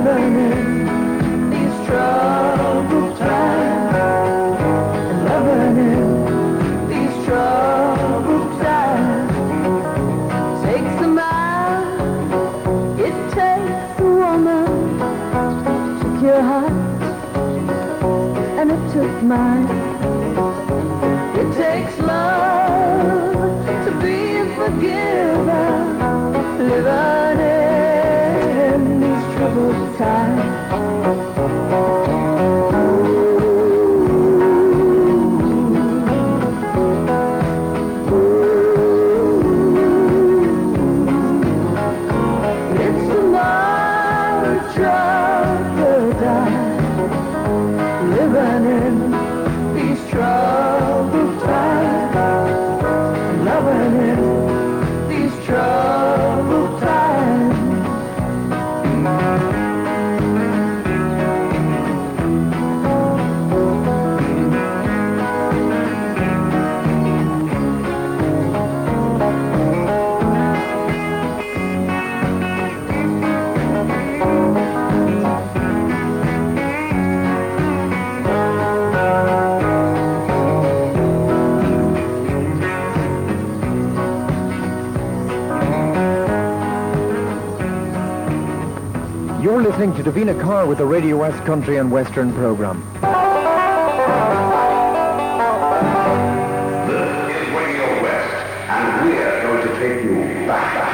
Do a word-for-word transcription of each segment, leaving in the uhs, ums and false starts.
living in these troubled times, and loving in these troubled times. Takes a man, it takes a woman. Took your heart, and it took mine. It takes love to be forgiven, living in these troubled times. It's the march of the dying, living in these troubled times, loving in these troubled times. You're listening to Davina Carr with the Radio West Country and Western program. This is Radio West, and we're going to take you back.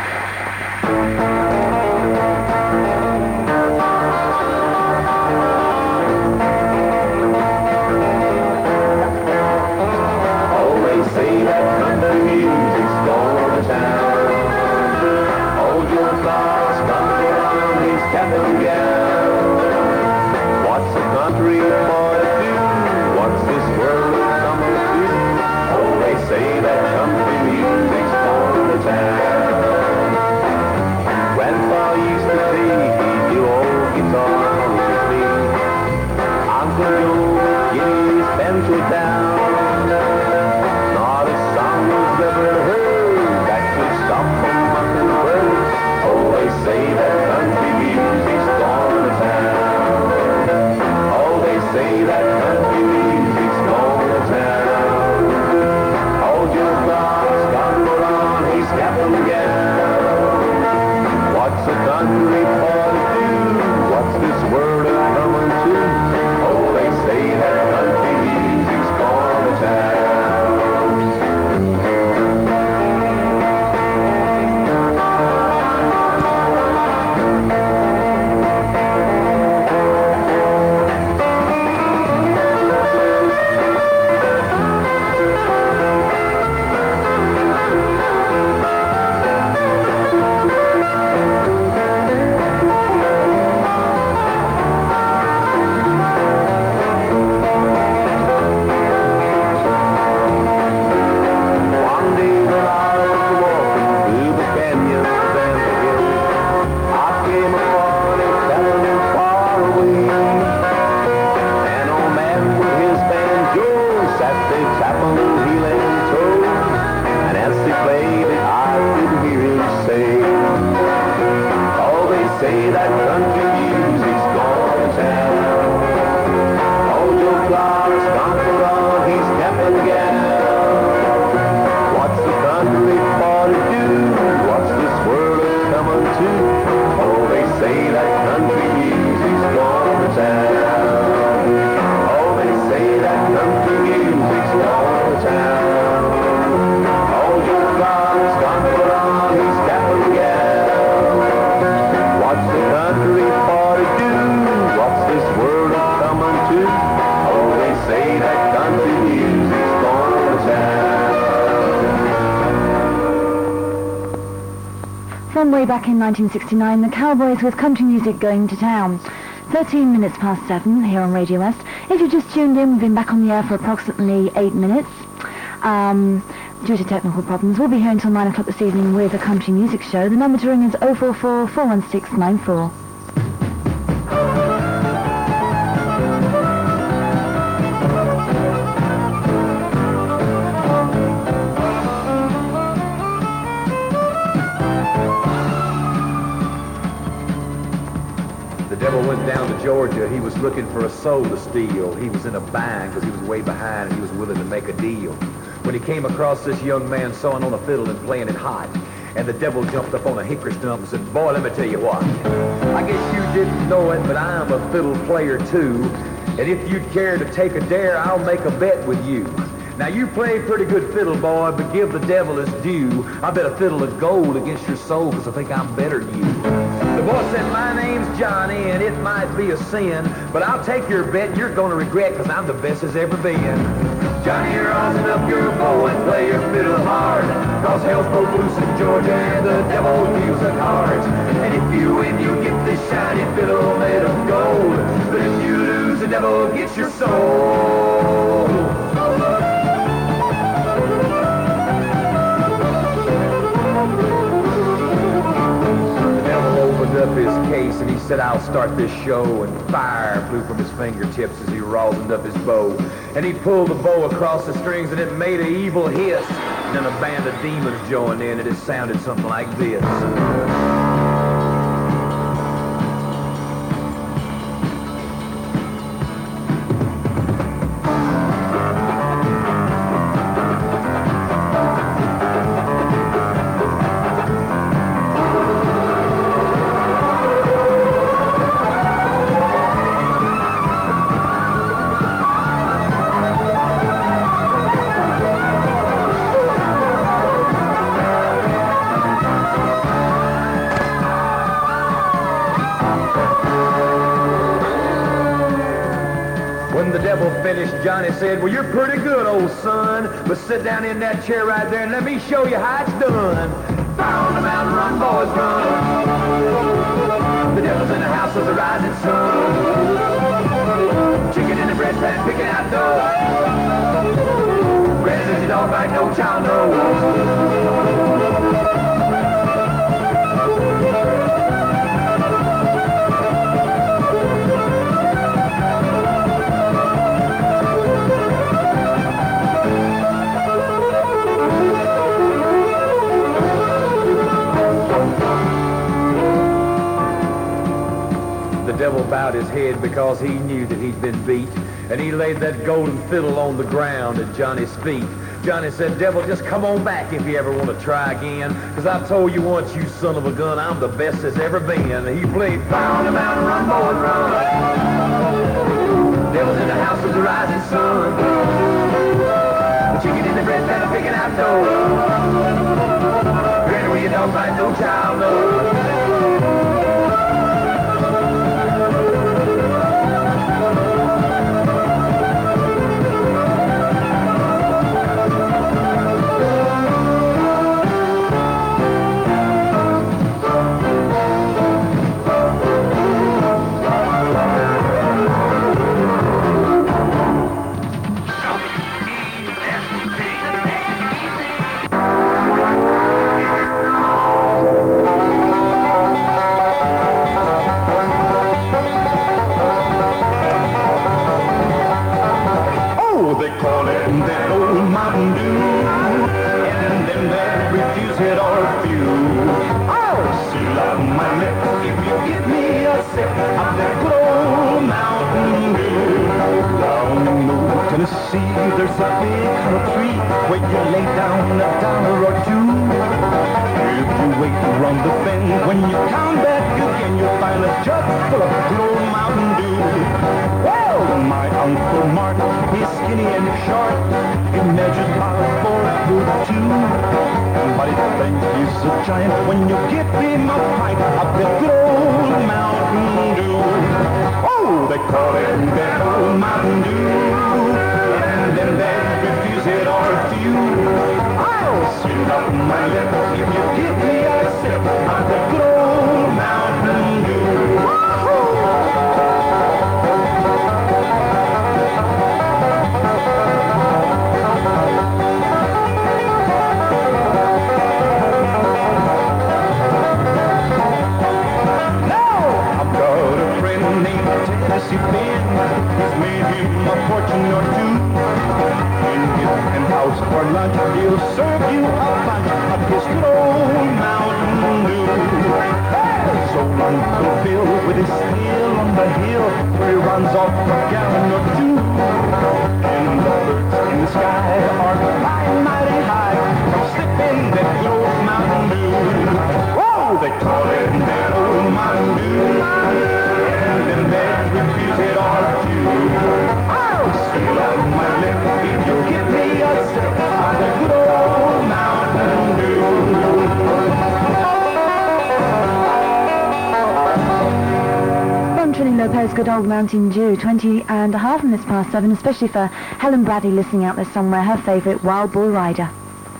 Always say that country music's going to town. Hold your thoughts, country on these Captain Gown. What's the country for to do? What's this world coming to? Always say that country music's going to town. Grandpa used to say he knew old guitar with me. Uncle Joe getting his pencil down. Not a song was ever heard that could stop a mockingbird. Always say that country music's gone to town. Always say that country music's gone to town. Hold your thoughts, God put on his cap and gown. What's a country for to do? What's this world a coming to? Always say that country music's gone to town. One day when I was walking through the canyons and the hills, I came upon a cabin far away. An old man with his banjo sat there tapping heel and toe, and as he played it, I could hear him say, oh, they say that country music's gone to town. Hold your flowers, comfort on his cap and gown. What's the country for to do? What's this world coming to? Oh, they say that country music's gone to town. Oh, they say that country music's gone to town. Hold your flowers, comfort on his cap and gown. What's the country for to do? What's this world coming to? Oh, they say that country music's gone to town. From way back in nineteen sixty-nine, the Cowboys with country music going to town. thirteen minutes past seven here on Radio West. If you just tuned in, we've been back on the air for approximately eight minutes. Um, due to technical problems, we'll be here until nine o'clock this evening with a country music show. The number to ring is oh four four, four one six, nine four. devil went down to Georgia. He was looking for a soul to steal. He was in a bind because he was way behind and he was willing to make a deal. When he came across this young man sawing on a fiddle and playing it hot, and the devil jumped up on a hickory stump and said, boy, let me tell you what. I guess you didn't know it, but I'm a fiddle player too. And if you'd care to take a dare, I'll make a bet with you. Now, you play pretty good fiddle, boy, but give the devil his due. I bet a fiddle of gold against your soul because I think I'm better than you. The boy said, my name's Johnny, and it might be a sin, but I'll take your bet and you're going to regret because I'm the best as ever been. Johnny, you're rosin up your bow and play your fiddle hard, cause hell's broke loose in Georgia and the devil deals the cards. And if you win, you get this shiny fiddle made of gold, but if you lose, the devil gets your soul. Up his case and he said, I'll start this show, and fire flew from his fingertips as he rosined up his bow, and he pulled the bow across the strings and it made an evil hiss, and then a band of demons joined in and it sounded something like this. Johnny said, well, you're pretty good, old son, but sit down in that chair right there and let me show you how it's done. Fire on the mountain, run, boys, run. The devil's in the house of the rising sun. Chicken in the bread pan, picking out dough. Red as a dog bite, no child knows. The devil bowed his head because he knew that he'd been beat, and he laid that golden fiddle on the ground at Johnny's feet. Johnny said, devil, just come on back if you ever want to try again, because I told you once, you son of a gun, I'm the best that's ever been. And he played Fire on the Mountain, Run, Boy, Run. Devil's in the house of the rising sun. The chicken in the bread pan, picking out dough. Granny, where you don't find no child, no. There's a big hollow tree where you lay down a dollar or two. If you wait around the bend, when you come back again, you'll find a jug full of good old Mountain Dew. Well, my Uncle Mark, he's skinny and short. He measures about four foot two. But he thinks he's a giant when you give him a pint of the good old Mountain Dew. Oh, they call it that old Mountain Dew. And then they refuse it or refuse. I'll sweeten up my lip if you give me a sip of the good old Mountain Dew. Uncle Bill with his heel on the hill, where he runs off a gallon or two. And the birds in the sky are flying mighty high from sipping that good old Mountain Dew. Oh, they call it that old Mountain Dew, and then they refuse it all too. Oh, seal up my lip if you'll give me a sip of the good old Mountain Dew. Trini Lopez, Good Old Mountain Dew, twenty and a half minutes past seven, especially for Helen Bradley listening out there somewhere, her favourite Wild Bull Rider.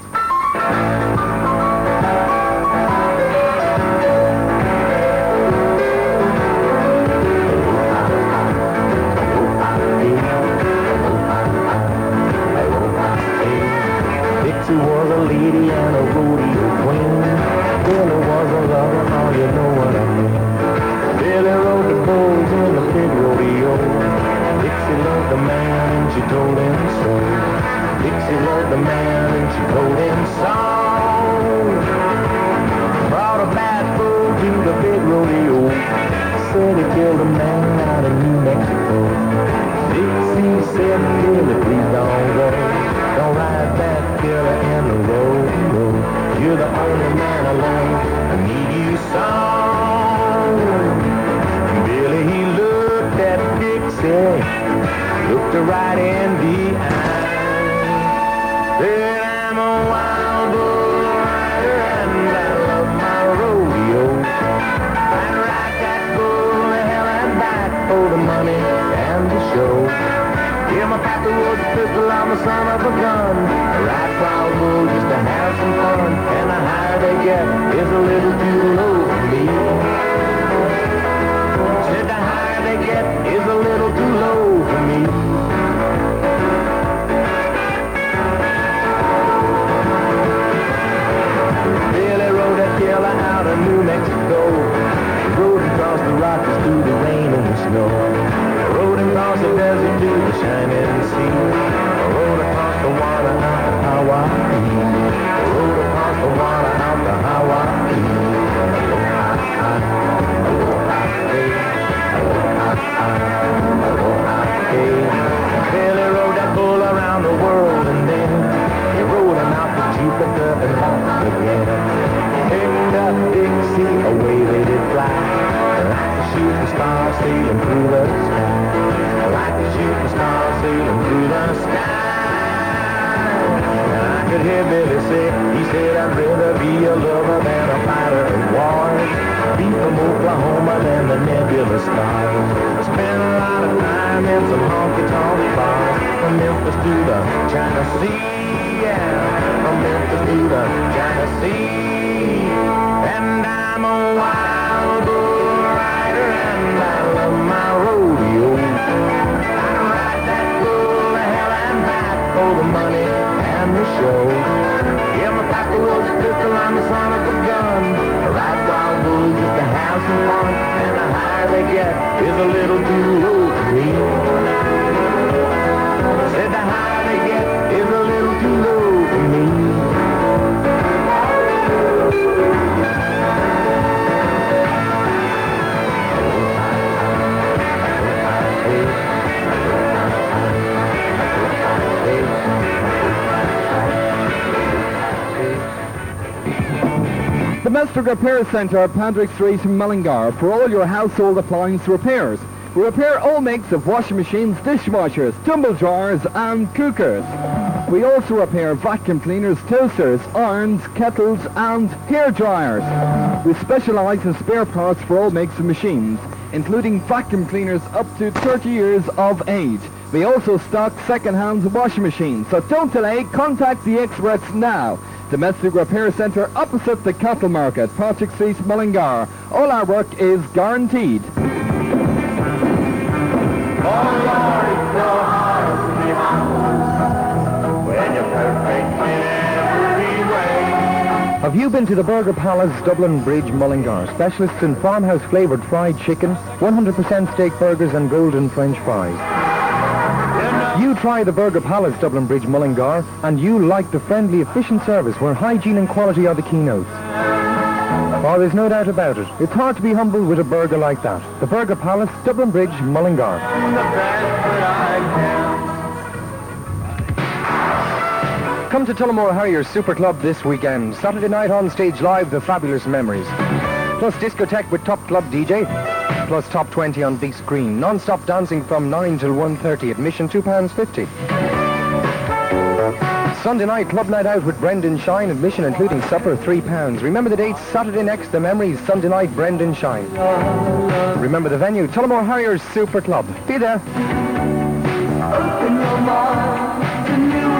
Dixie was a lady and a rodeo queen. Billy was a lover, oh, you know what I mean. Billy rode the bulls in the big rodeo. Dixie loved the man and she told him so. Dixie loved the man and she told him so. Brought a bad bull to the big rodeo. Said he killed a man out in New Mexico. Dixie said, Billy, please don't go. Don't ride that killer in the rodeo. You're the only man alone. I need you so. Billy, he looked at Dixie, looked her right in the eye. Said, I'm a wild bull rider and I love my rodeo. I'd ride that bull to hell and back for the money and the show. Yeah, my papa was a pistol, I'm a son of a gun. I ride wild bull just to have some fun, and the higher they get is a little too low for me. Said the higher they get is a little too low for me. Billy rode that killer out of New Mexico. Rode across the Rockies through the rain and the snow. Rode across the desert to the shining sea. Rode across the water out to Hawaii. Rode across the water out to Hawaii. Billy rode that bull around the world and then he rode him out to Jupiter and back again. Picked up Dixie, away they did fly, like a shooting star sailing through the sky, like a shooting star sailing through the sky. And I could hear Billy say, he said, I'd rather be a lover than a fighter in wars, be from Oklahoma than the nebulous stars. I spent a lot of time in some honky-tonk bars, from Memphis to the China Sea, yeah, from Memphis to the China Sea. And I'm a wild bull rider and I love my rodeo. I ride that bull to hell and back for the money and the show. Yeah, my papa was a pistol, I'm the son of a gun. I ride wild bulls just to have some fun, and the higher they get is a little too low for me. Said the higher they get is a little too low for me. Domestic Repair Centre, Patrick Street, Mullingar, for all your household appliance repairs. We repair all makes of washing machines, dishwashers, tumble dryers and cookers. We also repair vacuum cleaners, toasters, irons, kettles and hair dryers. We specialise in spare parts for all makes of machines, including vacuum cleaners up to thirty years of age. We also stock second-hand washing machines, so don't delay, contact the experts now. Domestic Repair Centre opposite the Cattle Market, Patrick Street, Mullingar. All our work is guaranteed. Have you been to the Burger Palace, Dublin Bridge, Mullingar? Specialists in farmhouse flavoured fried chicken, one hundred percent steak burgers and golden French fries. You try the Burger Palace, Dublin Bridge, Mullingar, and you like the friendly, efficient service where hygiene and quality are the keynotes. Oh, there's no doubt about it. It's hard to be humble with a burger like that. The Burger Palace, Dublin Bridge, Mullingar. Come to Tullamore Harriers Super Club this weekend. Saturday night on stage live, The Fabulous Memories. Plus discotheque with top club D J. Plus top twenty on big screen. Non-stop dancing from nine till one thirty. Admission two pounds fifty. Sunday night, club night out with Brendan Shine. Admission including supper, three pounds. Remember the dates, Saturday next, The Memories. Sunday night, Brendan Shine. Remember the venue, Tullamore Harriers Super Club. Be there. Open your mind to new